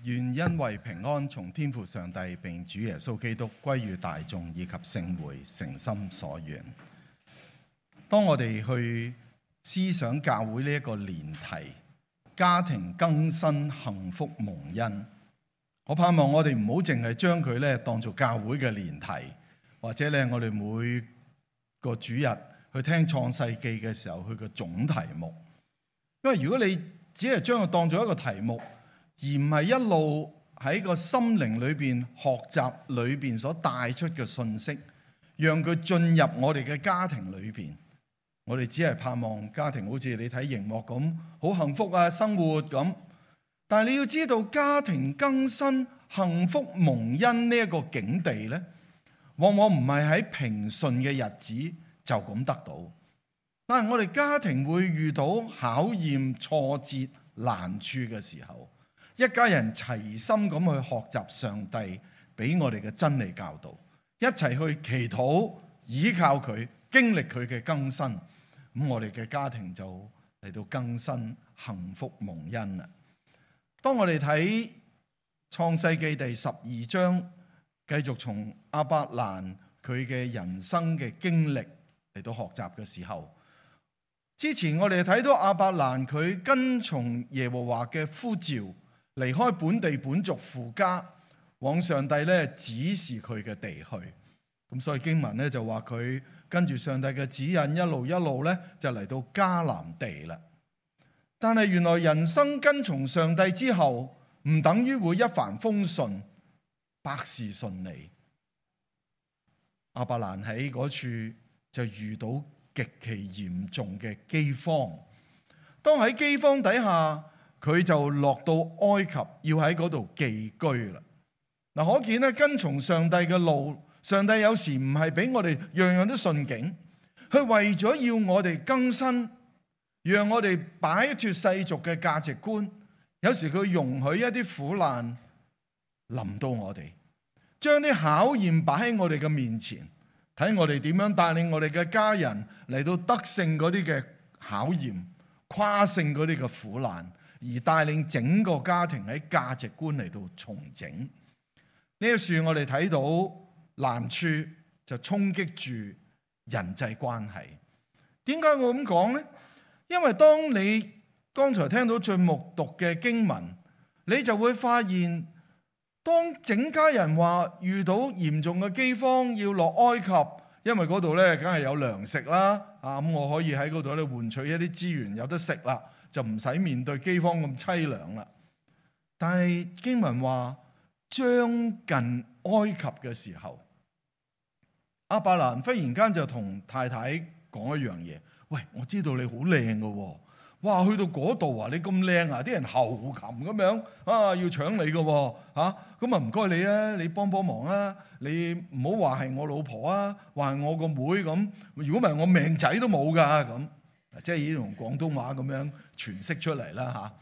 願恩惠平安從天父上帝並主耶穌基督歸於大眾以及聖會誠心所願。當我哋去思想教會呢一個年題，家庭更新幸福蒙恩，我盼望我哋唔好淨係將佢咧當做教會嘅年題，或者咧我哋每個主日去聽創世記嘅時候佢嘅總題目。因為如果你只係將佢當做一個題目，而唔係一路喺個心靈裏邊學習裏邊所帶出嘅信息，讓佢進入我哋嘅家庭裏邊，我哋只係盼望家庭好似你睇熒幕咁好幸福啊，生活咁。但係你要知道，家庭更新幸福蒙恩呢一個境地呢，往往唔係喺平順嘅日子就咁得到。但係我哋家庭會遇到考驗、挫折、難處嘅時候，一家人齊心咁去學習上帝俾我哋嘅真理教導，一齊去祈禱，依靠佢，經歷佢嘅更新，咁我哋嘅家庭就嚟到更新幸福蒙恩啦。當我哋睇創世記第12章，繼續從亞伯蘭佢嘅人生嘅經歷嚟到學習嘅時候，之前我哋睇到亞伯蘭佢跟從耶和華嘅呼召，離開本地本族父家，往上帝咧指示佢嘅地去。咁所以經文咧就話佢跟住上帝嘅指引，一路咧就嚟到迦南地啦。但係原來人生跟從上帝之後，唔等於會一帆風順、百事順利。亞伯蘭喺嗰處就遇到極其嚴重嘅饑荒。當喺饑荒底下，佢就落到埃及，要喺嗰度寄居啦。嗱，可見咧跟從上帝嘅路，上帝有時唔係俾我哋樣樣都順境，佢為咗要我哋更新，讓我哋擺脫世俗嘅價值觀，有時佢容許一啲苦難臨到我哋，將啲考驗擺喺我哋嘅面前，睇我哋點樣帶領我哋嘅家人嚟到得勝嗰啲嘅考驗，跨勝嗰啲嘅苦難，而帶領整個家庭喺價值觀嚟到重整。呢一處我哋睇到難處就衝擊住人際關係。點解我咁講呢？因為當你剛才聽到最目讀嘅經文，你就會發現，當整家人話遇到嚴重嘅饑荒，要落埃及，因為嗰度咧梗係有糧食啦，咁我可以喺嗰度咧換取一啲資源，有得食啦，就唔使面對饑荒咁淒涼啦。但係經文話將近埃及嘅時候，亞伯蘭忽然間就同太太講一樣嘢：喂，我知道你好靚㗎喎，哇，去到嗰度啊，你咁靚啊，啲人猴擒咁樣啊，要搶你㗎喎，咁啊唔該你啊，你幫幫忙啊，你唔好話係我老婆啊，話係我個妹咁，如果唔係我命仔都冇㗎咁，即係已經用廣東話咁樣詮釋出嚟啦嚇。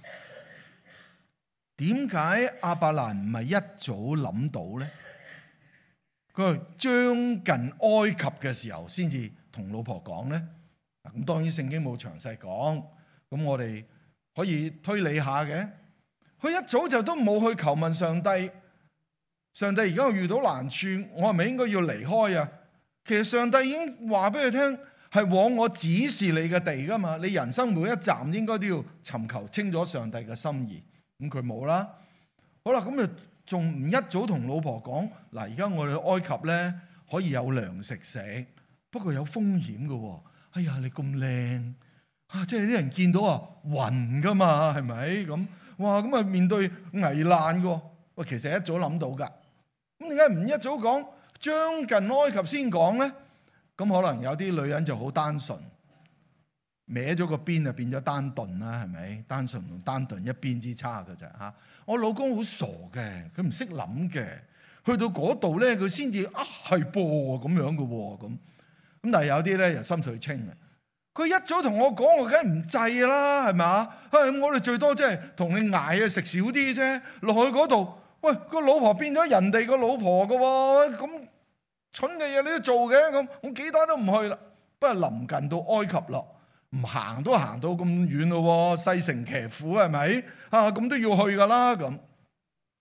點解亞伯蘭唔係一早諗到咧？佢將近埃及嘅時候先至同老婆講咧。咁當然聖經冇詳細講，咁我哋可以推理下嘅。佢一早就都冇去求問上帝，上帝而家遇到難處，我係咪應該要離開啊？其實上帝已經話俾佢聽，係往我指示你嘅地噶嘛。你人生每一站應該都要尋求清楚上帝嘅心意。咁佢冇啦。好啦，咁就仲唔一早同老婆講嗱？而家我哋埃及咧可以有糧食食，不過有風險嘅喎。哎呀，你咁靚啊！即係啲人見到啊暈噶嘛，係咪咁？哇，咁啊面對危難嘅。喂，其實一早諗到噶。咁點解唔一早講，將近埃及先講咧？咁可能有啲女人就好單純，歪咗個邊就變咗單鈍啦，係咪？單純同單鈍一邊之差嘅咋嚇？我老公好傻嘅，佢唔識諗嘅，去到嗰度咧，佢先至係噃咁樣嘅喎咁。咁但係有啲咧又心水清嘅，佢一早同我講，我梗係唔制啦，係咪啊？我哋最多即係同你捱啊，食少啲啫。落去嗰度，喂，個老婆變咗人哋個老婆嘅喎，咁蠢嘅嘢你都做嘅，咁我幾單都唔去啦。不過臨近到埃及咯，唔行都行到咁遠咯，勢成騎虎係咪？咁都要去噶啦咁。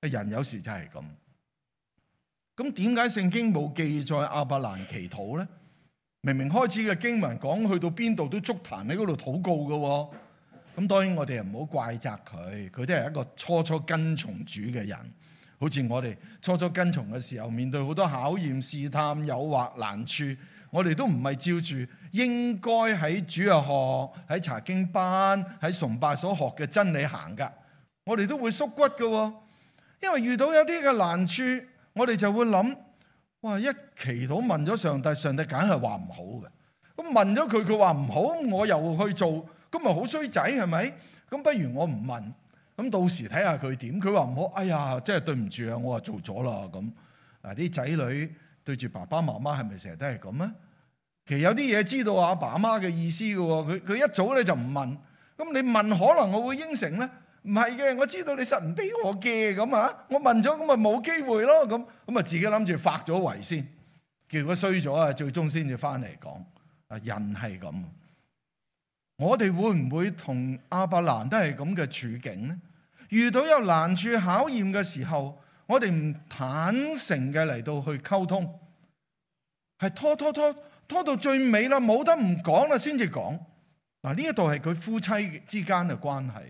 人有時就係咁。咁點解聖經冇記載亞伯蘭祈禱咧？明明開始嘅經文講去到邊度都築壇喺嗰度禱告嘅。咁當然我哋又唔好怪責佢，佢都係一個初跟從主嘅人。好似我哋初跟從嘅時候，面對好多考驗、試探、誘惑、難處，我哋都唔係照住應該喺主日學、喺查經班、喺崇拜所學嘅真理行噶。我哋都會縮骨嘅，因為遇到有啲嘅難處，我哋就會諗：哇！一祈禱問咗上帝，上帝梗係話唔好嘅。咁問咗佢，佢話唔好，我又去做，咁咪好衰仔係咪？咁不如我唔問，咁到時睇下佢點。佢話唔好，哎呀，真係對唔住啊！我話做咗啦咁。嗱，啲仔女對住爸爸媽媽係咪成日都係咁啊？其實有啲嘢知道阿爸阿媽嘅意思嘅喎，佢一早咧就唔問。咁你問可能我會應承咧？唔係嘅，我知道你實唔俾我嘅咁啊！我問咗咁咪冇機會咯，咁啊自己諗住發咗圍先，結果衰咗啊！最終先至翻嚟講啊，人係咁。我哋會唔會同亞伯蘭都係咁嘅處境呢？遇到有難處考驗嘅時候，我哋唔坦誠嘅嚟到去溝通，係拖到最尾啦，冇得唔講啦先至講。嗱，呢一度係佢夫妻之間嘅關係。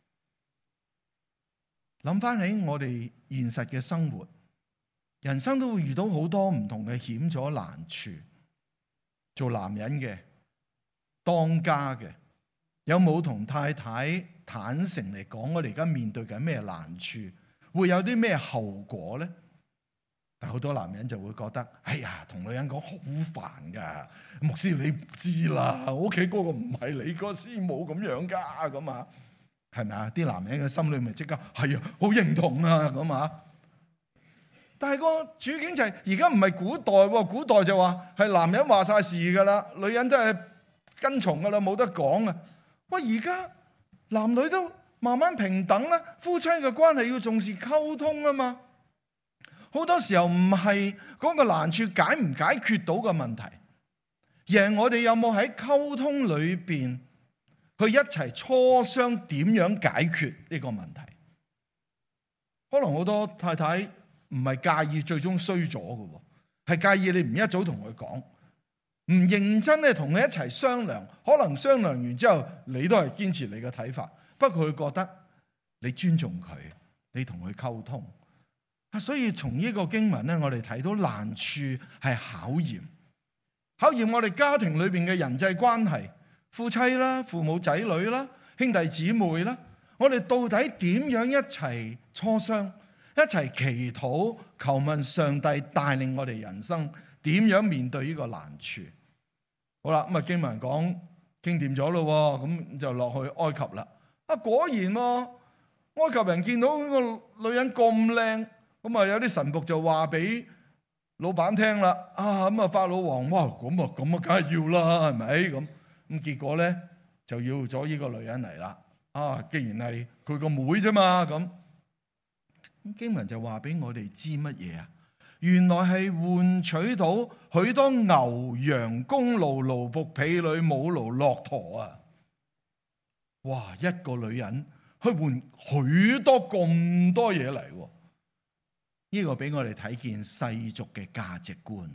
諗翻起我哋現實嘅生活，人生都會遇到好多唔同嘅險阻難處。做男人嘅、當家嘅，有冇同太太坦誠嚟講我哋而家面對緊咩難處，會有啲咩後果呢？但好多男人就會覺得，哎呀，同女人講好煩噶，牧師你唔知啦，我屋企嗰個唔係你個師母咁樣噶，咁啊。係咪啊？啲男人嘅心裏面即刻係啊，好認同啊咁啊！但係個處境就係而家唔係古代喎，古代就話係男人話晒事噶啦，女人都係跟從噶啦，冇得講啊！喂，而家男女都慢慢平等啦，夫妻嘅關係要重視溝通啊嘛！好多時候唔係嗰個難處解唔解決到嘅問題，而係我哋有冇喺溝通裏邊去一齊磋商點樣解決呢個問題。可能好多太太唔係介意最終衰咗嘅，係介意你唔一早同佢講，唔認真咧同佢一齊商量。可能商量完之後，你都係堅持你嘅睇法，不過佢覺得你尊重佢，你同佢溝通。所以從呢個經文咧，我哋睇到難處係考驗我哋家庭裏邊嘅人際關係。夫妻啦、父母仔女啦、兄弟姊妹啦，我哋到底點樣一齊磋商、一齊祈禱、求問上帝帶領我哋人生點樣面對呢個難處？好啦，咁啊經文講傾掂咗咯，咁就落去埃及啦。啊，果然喎，埃及人見到個女人咁靚，咁啊有啲神僕就話俾老闆聽啦。啊，咁啊法老王，哇，咁啊梗係要啦，係咪咁？咁結果咧就要咗呢個女人嚟啦。啊，既然係佢個妹啫嘛，咁經文就話俾我哋知乜嘢啊？原來係換取到許多牛羊、公驢、奴僕、婢女、母驢、駱駝啊！哇，一個女人去換許多咁多嘢嚟，呢個俾我哋睇見世俗嘅價值觀。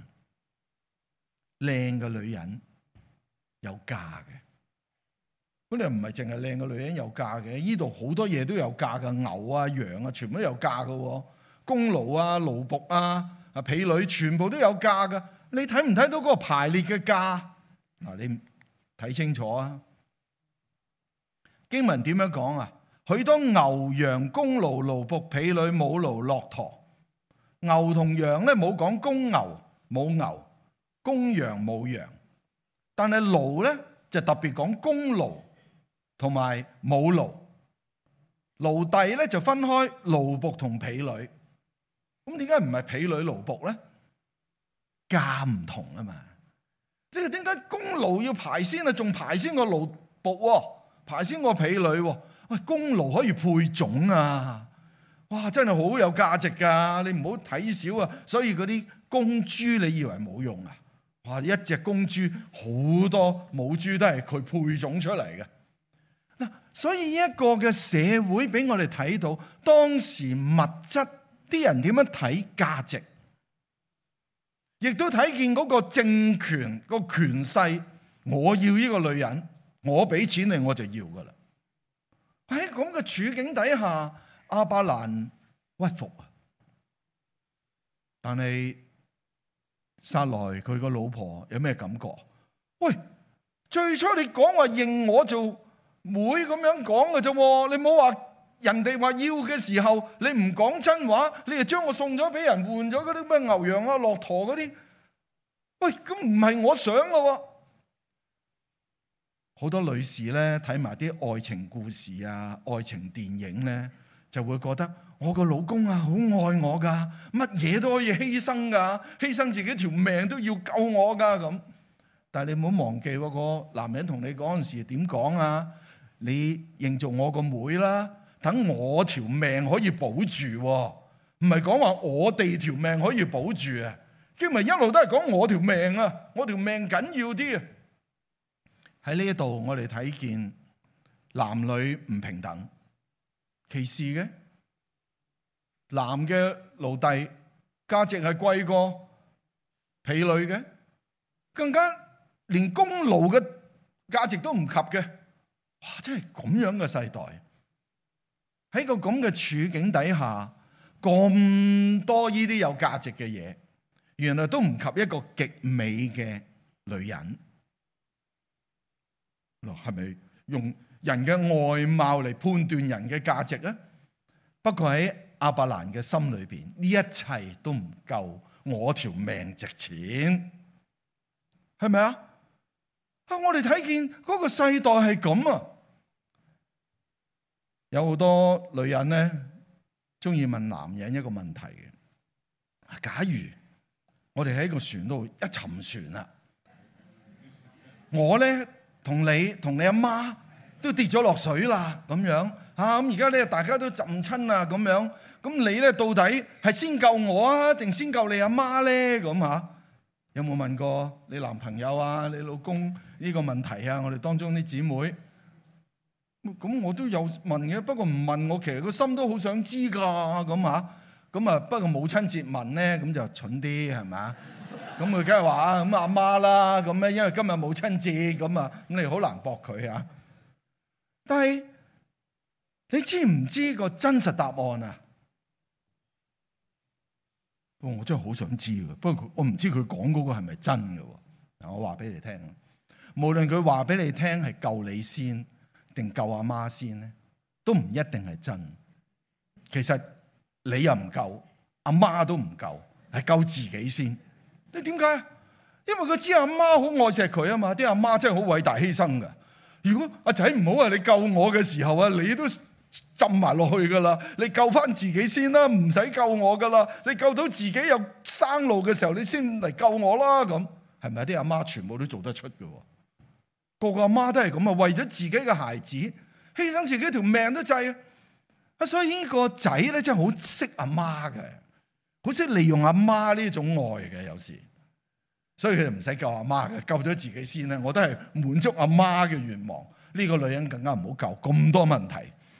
靚嘅女人有價嘅，咁你唔係淨係靚嘅女人有價嘅，呢度好多嘢都有價嘅，牛啊、羊啊，全部都有價嘅，公奴啊、奴僕啊、婢女，全部都有價嘅。你睇唔睇到嗰個排列嘅價？嗱，你睇清楚啊！經文點樣講啊？許多牛羊、公奴、奴僕、婢女、母驢、駱駝。牛同羊咧冇講公牛冇牛，公羊冇羊。但係驢咧就特別講公驢同埋母驢，奴隸咧就分開奴僕同婢女。咁點解唔係婢女奴僕咧？價唔同啊嘛。呢個點解公驢要排先啊？仲排先個奴僕，排先個婢女。喂，公驢可以配種啊！哇，真係好有價值噶，你唔好睇小啊。所以嗰啲公豬你以為冇用啊？哇！一隻公豬好多母豬都係佢配種出嚟嘅。嗱， 所以呢一個嘅社會俾我哋睇到當時物質啲人點樣睇價值，亦都睇見嗰個政權個權勢，我要呢個女人，我俾錢你我就要噶啦。喺咁嘅處境底下，亞伯蘭屈服啊，但係撒萊佢個老婆有咩感覺？喂，最初你講話認我做妹咁樣講嘅啫，你冇話人哋話要嘅時候，你唔講真話，你就將我送咗俾人換咗嗰啲咩牛羊啊、駱駝嗰啲。喂，咁唔係我想嘅喎。好多女士咧睇埋啲愛情故事啊、愛情電影咧，就會覺得我個老公啊好愛我噶，乜嘢都可以犧牲噶，犧牲自己條命都要救我噶咁。但係你唔好忘記喎，個男人同你嗰陣時點講啊？你認做我個妹啦，等我條命可以保住喎，唔係講話我哋條命可以保住啊。經文一路都係講我條命啊，我條命緊要啲啊。喺呢一度我哋睇見男女唔平等，歧視嘅。男嘅奴隸價值係貴過婢女嘅，更加連功勞嘅價值都唔及嘅。哇！真係咁樣嘅世代，喺個咁嘅處境底下，咁多呢啲有價值嘅嘢，原來都唔及一個極美嘅女人。係咪用人嘅外貌嚟判斷人嘅價值啊？不過喺亞伯蘭嘅心裏邊，呢一切都唔夠我條命值錢，係咪啊？我哋睇見嗰個世代係咁啊！有好多女人咧，中意問男人一個問題嘅：假如我哋喺個船度一沉船啦，我咧同你阿媽都跌咗落水啦，咁樣咁而家咧大家都浸親啦，咁樣咁你咧到底係先救我啊，定先救你阿媽咧？咁有冇問過你男朋友啊、你老公呢個問題啊？我哋當中啲姊妹，咁我都有問嘅，不過唔問我其實個心都好想知噶，咁不過母親節問咧，咁就蠢啲係咪？咁佢梗係話咁阿媽啦，咁咧因為今日母親節，咁你好難駁佢啊。但係你知唔知個真實答案啊？我真係好想知嘅，不過我唔知佢講嗰個係咪真嘅。嗱，我話俾你聽，無論佢話俾你聽係救你先定救阿媽先咧，都唔一定係真。其實你又唔救，阿媽都唔救，係救自己先。你點解？因為佢知阿媽好愛錫佢啊嘛，啲阿媽真係好偉大犧牲噶。如果阿仔唔好你救我嘅時候啊，你都浸埋落去噶啦，你救翻自己先啦，唔使救我噶啦。你救到自己有生路嘅時候，你先嚟救我啦。咁係咪啲阿媽全部都做得出嘅？個個阿媽都係咁啊，為咗自己嘅孩子犧牲自己條命都制啊！所以呢個仔咧真係好識阿媽嘅，好識利用阿媽呢種愛嘅，有時，所以佢就唔使救阿媽嘅，救咗自己先咧。我都係滿足阿媽嘅願望。呢個女人更加唔好救，咁多問題。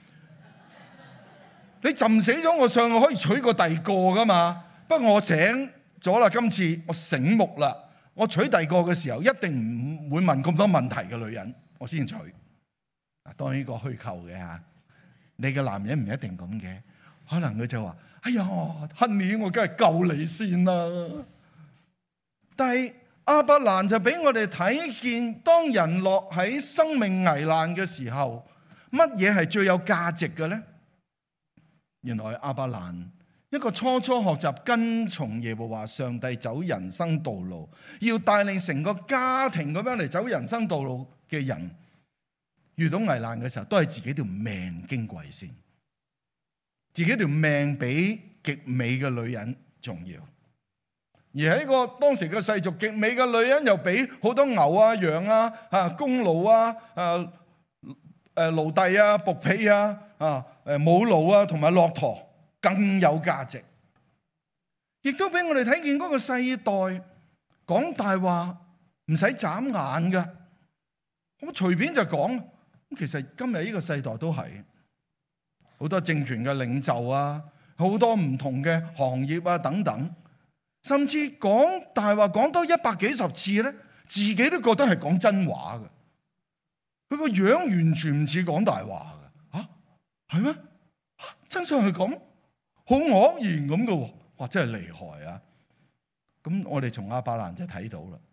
你浸死咗我上去可以娶個第二個噶嘛？不過我醒咗啦，今次我醒目啦，我娶第二個嘅時候一定唔會問咁多問題嘅女人，我先娶。當然呢個虛構嘅吓，你嘅男人唔一定咁嘅，可能佢就話：哎呀，Honey，我梗係救你先啦。但係亞伯蘭就俾我哋睇見，當人落喺生命危難嘅時候，乜嘢係最有價值嘅咧？原來亞伯蘭一個初初學習跟從耶和華上帝走人生道路，要帶領成個家庭咁樣嚟走人生道路嘅人，遇到危難嘅時候，都係自己條命矜貴先，自己條命比極美嘅女人重要。而喺個當時嘅世俗，極美嘅女人又比好多牛啊、羊啊、公奴啊、奴隸啊、僕婢啊、母奴啊同埋駱駝更有價值，亦都俾我哋睇見嗰個世代講大話唔使眨眼㗎，我隨便就講， 其實今日呢個世代都係好多政權嘅領袖啊，好多唔同嘅行業啊等等，甚至講大話講多100幾十次咧，自己都覺得係講真話嘅。佢個樣完全唔似講大話嘅。嚇，係咩？真相係咁，好愕然咁嘅喎。哇，真係厲害啊！咁我哋從亞伯蘭就睇到啦。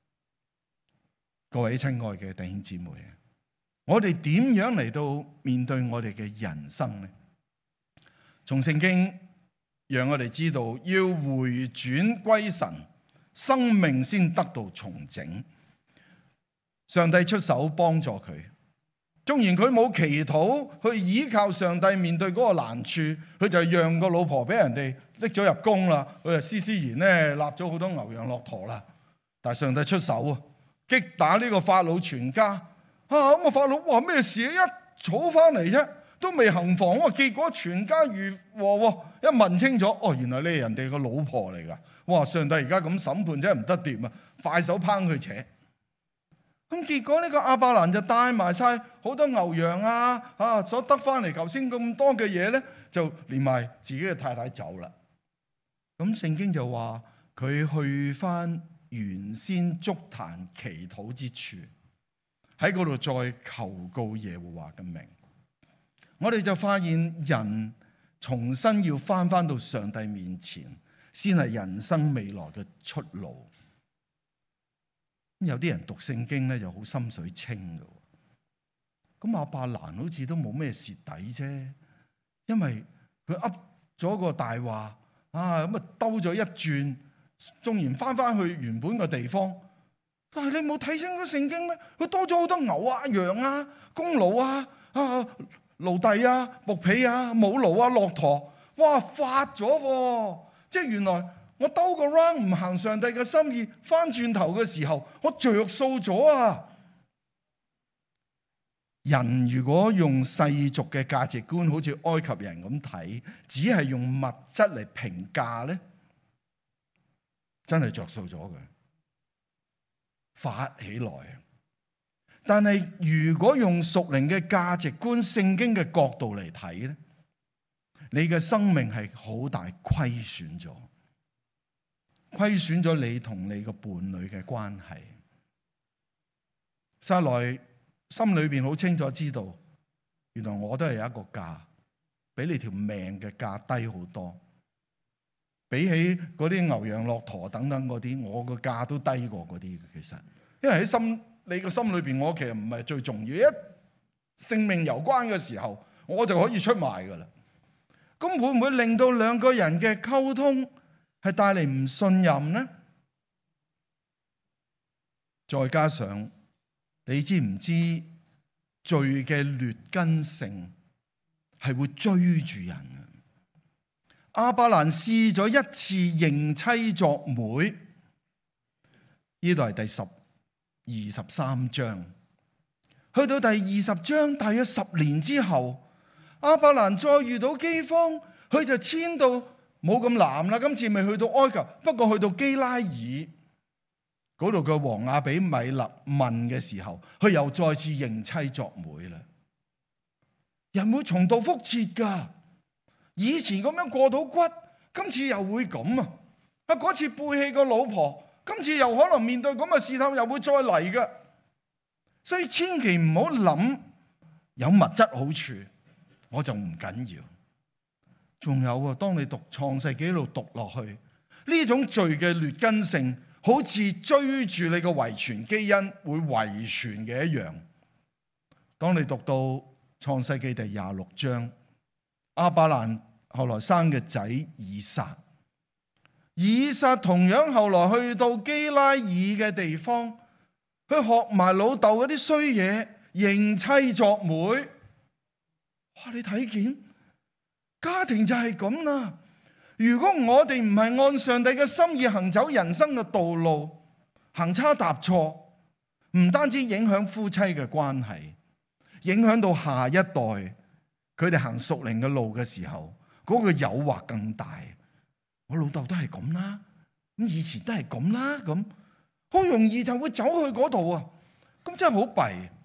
各位親愛嘅弟兄姊妹，我哋點樣嚟到面對我哋嘅人生呢？從聖經讓我哋知道，要回轉歸神，生命先得到重整。上帝出手幫助佢，縱然佢冇祈禱去依靠上帝面對嗰個難處，佢就讓個老婆俾人哋拎咗入宮啦，佢就施然咧立咗好多牛羊駱駝啦。但係上帝出手啊，擊打呢個法老全家。咁個法老話咩事？一草翻嚟啫，都未行房喎，結果全家如禍。一問清楚，原來你係人哋個老婆嚟噶。哇！上帝而家咁審判真係唔得掂啊！快手抨佢扯。咁結果呢個亞伯蘭就帶埋晒好多牛羊所得翻嚟頭先咁多嘅嘢咧，就連埋自己嘅太太走啦。咁聖經就話佢去翻原先築壇祈禱之處，喺嗰度再求告耶和華嘅名。我哋就發現人重新要翻到上帝面前，先係人生未來嘅出路。有啲人讀聖經咧就好心水清嘅，咁亞伯蘭好似都冇咩蝕底啫，因為佢噏咗個大話咁兜咗一轉，縱然翻去原本嘅地方。但係你冇睇清咗聖經咩？佢多咗好多牛啊、羊啊、公驢奴隸啊、僕婢啊、母驢啊、駱駝，哇發咗喎！即係原來我兜個 round 唔行上帝嘅心意，翻轉頭嘅時候，我着數咗啊！人如果用世俗嘅價值觀，好似埃及人咁睇，只係用物質嚟評價咧，真係着數咗嘅，發起來。但係如果用屬靈嘅價值觀、聖經嘅角度嚟睇咧，你嘅生命係好大虧損咗，虧損咗你同你個伴侶嘅關係。撒萊心裏邊好清楚知道，原來我都係有一個價，比你條命嘅價低好多，比起嗰啲牛羊駱駝等等嗰啲，我個價都低過嗰啲。其實，因為喺你個心裏邊，我其實唔係最重要。一性命攸關嘅時候，我就可以出賣噶啦。咁會唔會令到兩個人嘅溝通係帶嚟唔信任呢？再加上你知唔知罪嘅劣根性係會追住人啊？亞伯蘭試咗一次認妻作妹，呢度係第23章。去到第20章，大約10年之後，亞伯蘭再遇到饑荒，佢就遷到冇咁南啦。今次未去到埃及，不過去到基拉耳嗰度嘅王亞比米勒問嘅時候，佢又再次認妻作妹啦。人會重蹈覆轍噶，以前咁樣過到骨，今次又會咁啊！嗰次背棄個老婆，今次又可能面對咁嘅試探，又會再嚟噶。所以千祈唔好諗有物質好處，我就唔緊要。仲有啊，當你讀創世紀一路讀落去，呢種罪嘅劣根性，好似追住你個遺傳基因會遺傳嘅一樣。當你讀到創世紀第26章，亞伯蘭後來生嘅仔以撒，以撒同樣後來去到基拉耳嘅地方，去學埋老豆嗰啲衰嘢，認妻作妹。哇！你睇見家庭就係咁啦。如果我哋唔係按上帝嘅心意行走人生嘅道路，行差踏錯，唔單止影響夫妻嘅關係，影響到下一代，佢哋行屬靈嘅路嘅時候，嗰個誘惑更大。我老豆都係咁啦，咁以前都係咁啦，咁好容易就會走去嗰度啊！咁真係好弊。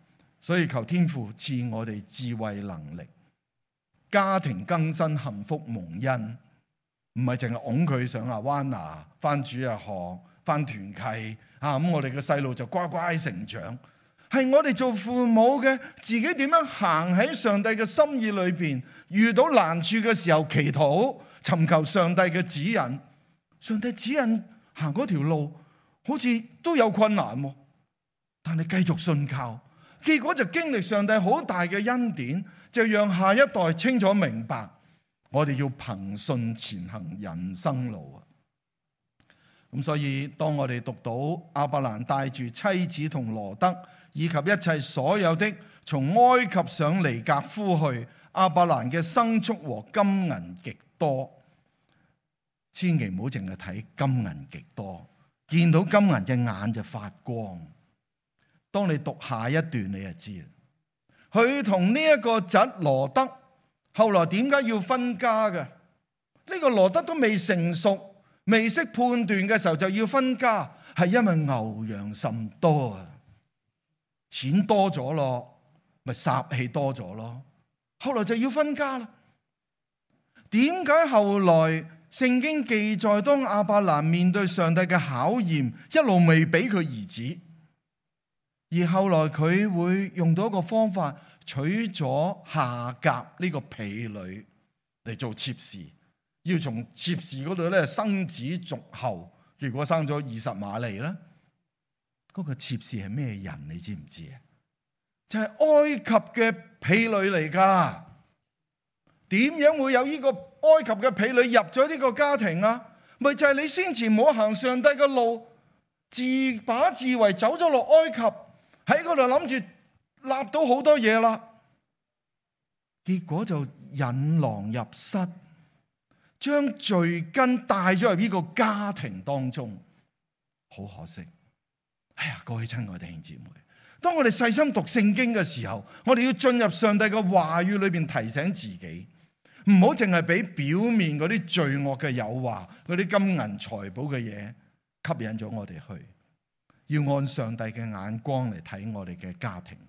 所以求天父賜我哋智慧能力，家庭更新幸福蒙恩，唔係淨係擁佢上亞灣拿翻主日學翻團契咁我哋嘅細路就乖乖成長。係我哋做父母嘅，自己點樣行喺上帝嘅心意裏邊，遇到難處嘅時候祈禱，尋求上帝嘅指引。上帝指引行嗰條路，好似都有困難，但係繼續信靠，結果就經歷上帝好大嘅恩典，就讓下一代清楚明白，我哋要憑信前行人生路啊！咁所以當我哋讀到亞伯蘭帶住妻子同羅得，以及一切所有的從埃及上尼革夫去，亞伯蘭嘅牲畜和金銀極多。千祈唔好淨係睇金銀極多，見到金銀隻眼就發光。當你讀下一段你就知，佢同呢一個侄羅得後來點解要分家嘅？呢個羅得都未成熟，未識判斷嘅時候就要分家，係因為牛羊甚多啊！錢多咗咯，咪殺氣多咗咯。後來就要分家啦。點解後來聖經記載，當亞伯蘭面對上帝嘅考驗，一路未俾佢兒子，而後來佢會用到一個方法，娶咗夏甲呢個婢女嚟做妾侍，要從妾侍嗰度咧生子續後，結果生咗20馬利啦。嗰個妾侍係咩人？你知唔知啊？就係埃及嘅婢女嚟噶。點樣會有呢個埃及嘅婢女入咗呢個家庭啊？咪就係你先前冇行上帝嘅路，自把自為走咗落埃及，喺嗰度諗住立到好多嘢啦，結果就引狼入室，將罪根帶咗入呢個家庭當中。好可惜。哎呀，各位親愛弟兄姊妹，當我哋細心讀聖經嘅時候，我哋要進入上帝嘅話語裏邊提醒自己，唔好淨係俾表面嗰啲罪惡嘅誘惑，嗰啲金銀財寶嘅嘢吸引咗我哋去，要按上帝嘅眼光嚟睇我哋嘅家庭。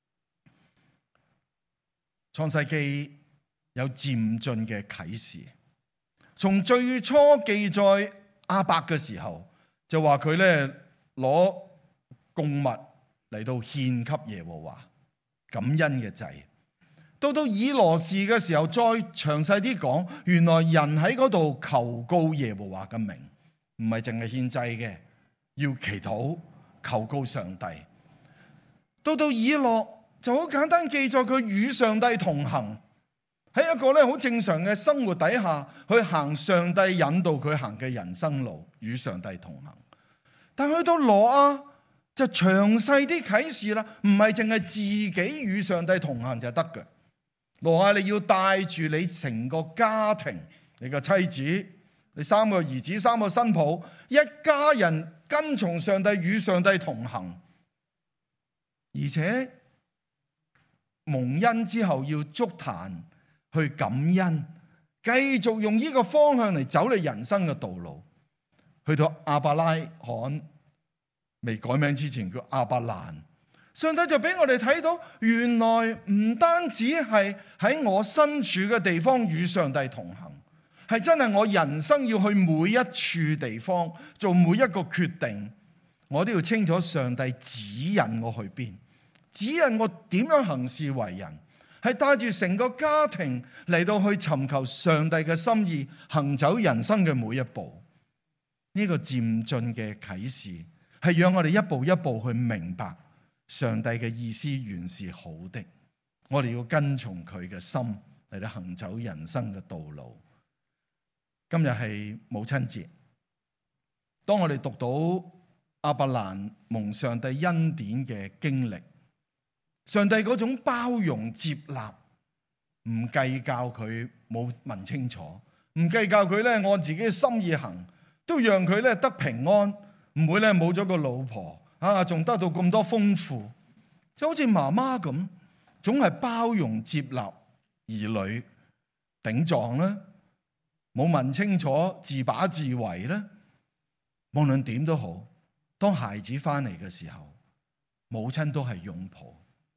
創世記有漸進嘅啟示，從最初記載亞伯嘅時候，就話佢咧攞供物嚟到獻給耶和華感恩嘅祭。到以羅士嘅時候，再詳細啲講，原來人喺嗰度求告耶和華嘅名，唔係淨係獻祭嘅，要祈禱求告上帝。到以諾就好簡單記載佢與上帝同行，喺一個咧好正常嘅生活底下去行上帝引導佢行嘅人生路，與上帝同行。但去到挪亞就詳細啲啟示啦，唔係淨係自己與上帝同行就得嘅。挪亞，你要帶住你成個家庭，你個妻子，你3個兒子，3個新抱，一家人跟從上帝，與上帝同行，而且蒙恩之後要築壇去感恩，繼續用呢個方向嚟走你人生嘅道路。去到亞伯拉罕未改名之前叫亞伯蘭，上帝就俾我哋睇到，原來唔單止係喺我身處嘅地方與上帝同行，係真係我人生要去每一處地方做每一個決定，我都要清楚上帝指引我去邊，指引我點樣行事為人，係帶住成個家庭嚟到去尋求上帝嘅心意，行走人生嘅每一步。呢個漸進嘅啟示係讓我哋一步一步去明白上帝嘅意思原是好的，我哋要跟從佢嘅心嚟到行走人生嘅道路。今日係母親節，當我哋讀到亞伯蘭蒙上帝恩典嘅經歷，上帝嗰種包容接納，唔計較佢冇問清楚，唔計較佢咧按自己嘅心意行，都讓佢咧得平安，唔會咧冇咗個老婆啊，仲得到咁多豐富，就好似媽媽咁，總係包容接納兒女，頂撞啦，冇問清楚，自把自為啦。無論點都好，當孩子翻嚟嘅時候，母親都係擁抱，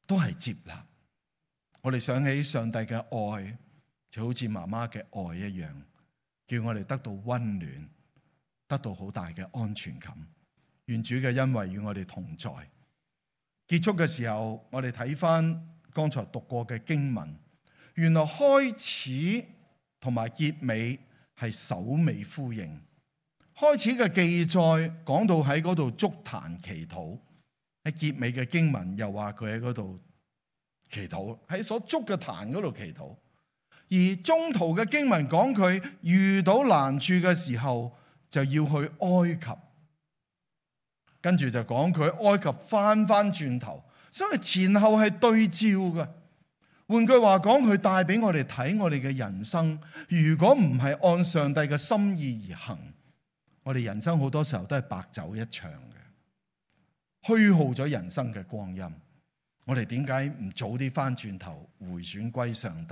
都係接納。我哋想起上帝嘅愛，就好似媽媽嘅愛一樣，叫我哋得到溫暖，得到好大嘅安全感。願主嘅恩惠與我哋同在。結束嘅時候，我哋睇翻剛才讀過嘅經文，原來開始同埋結尾係首尾呼應。開始嘅記載講到喺嗰度築壇祈禱，喺結尾嘅經文又話佢喺嗰度祈禱，喺所築嘅壇嗰度祈禱。而中途嘅經文講佢遇到難處嘅時候就要去埃及，跟住就講佢埃及翻轉頭，所以前後係對照嘅。換句話講，佢帶俾我哋睇我哋嘅人生，如果唔係按上帝嘅心意而行，我哋人生好多時候都係白走一場嘅，虛耗咗人生嘅光陰。我哋點解唔早啲翻轉頭回轉歸上帝，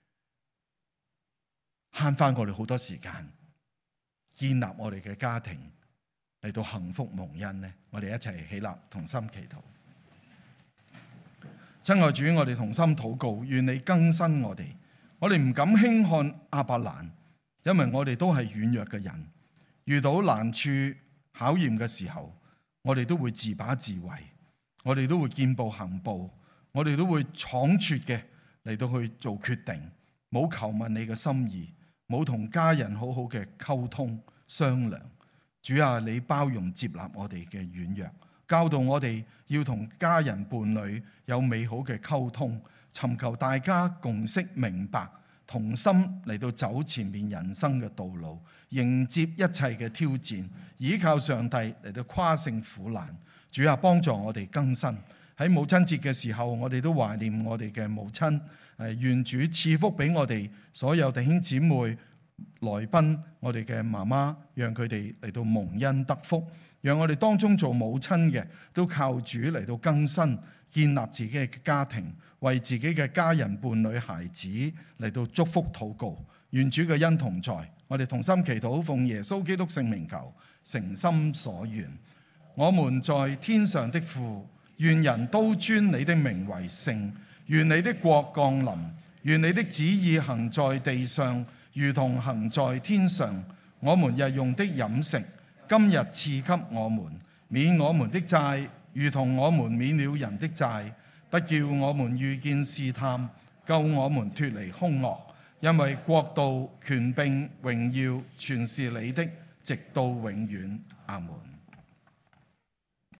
慳翻我哋好多時間，建立我哋嘅家庭，嚟到幸福蒙恩呢？我哋一齊起立同心祈禱。親愛主，我哋同心禱告，願你更新我哋。我哋唔敢輕看亞伯蘭，因為我哋都係軟弱嘅人，遇到難處考驗嘅時候，我哋都會自把自為，我哋都會見步行步，我哋都會倉促嘅嚟到去做決定，冇求問你嘅心意，冇同家人好好嘅溝通商量。主啊，你包容接納我哋嘅軟弱，教導我哋要同家人伴侶有美好嘅溝通，尋求大家共識明白，同心嚟到走前面人生嘅道路，迎接一切嘅挑戰，依靠上帝嚟到跨勝苦難。主啊，幫助我哋更新。喺母親節嘅時候，我哋都懷念我哋嘅母親。願主賜福俾我哋所有弟兄姊妹來賓，我哋嘅媽媽，讓佢哋嚟到蒙恩得福。讓我哋當中做母親嘅都靠主嚟到更新，建立自己嘅家庭，為自己嘅家人、伴侶、孩子嚟到祝福禱告。願主嘅恩同在，我哋同心祈禱，奉耶穌基督聖名求，誠心所願。我們在天上的父，願人都尊你的名為聖。願你的國降臨，願你的旨意行在地上，如同行在天上。我們日用的飲食，今日賜給我們，免我們的債，如同我們免了人的債，不叫我們遇見試探，救我們脫離兇惡。因為國度、權柄、榮耀，全是你的，直到永遠。阿們。